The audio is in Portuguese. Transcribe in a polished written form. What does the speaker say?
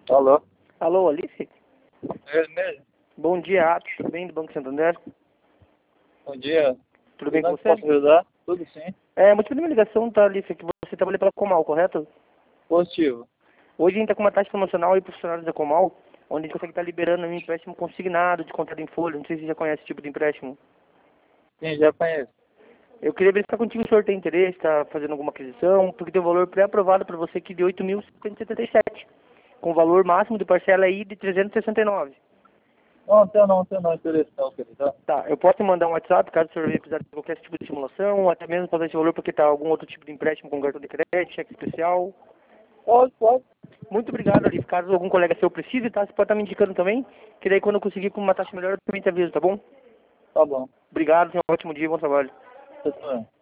Alô? Alô, Alice? É ele mesmo? Bom dia, Atos. Tudo bem, do Banco Santander? Bom dia. Tudo bem com Como é que você? posso ajudar? Tudo sim. É, motivo da minha ligação, tá, Alice, que você trabalha pela Comal, correto? Positivo. Hoje a gente está com uma taxa promocional aí para os funcionários da Comal, onde a gente consegue estar liberando um empréstimo consignado, de contado em folha. Não sei se você já conhece esse tipo de empréstimo. Sim, já conheço. Eu queria verificar contigo se o senhor tem interesse, está fazendo alguma aquisição, porque tem um valor pré-aprovado para você aqui de 8.177, com valor máximo de parcela aí de 369. Não, tenho não interesse não, querido. Tá, eu posso te mandar um WhatsApp, caso o senhor precisar de qualquer tipo de simulação, ou até mesmo fazer esse valor porque está algum outro tipo de empréstimo com cartão de crédito, cheque especial. Pode. Muito obrigado, Alice. Caso algum colega seu precise, tá? Você pode estar me indicando também, que daí quando eu conseguir com uma taxa melhor, eu também te aviso, tá bom? Tá bom. Obrigado, tenha um ótimo dia, bom trabalho. Você também.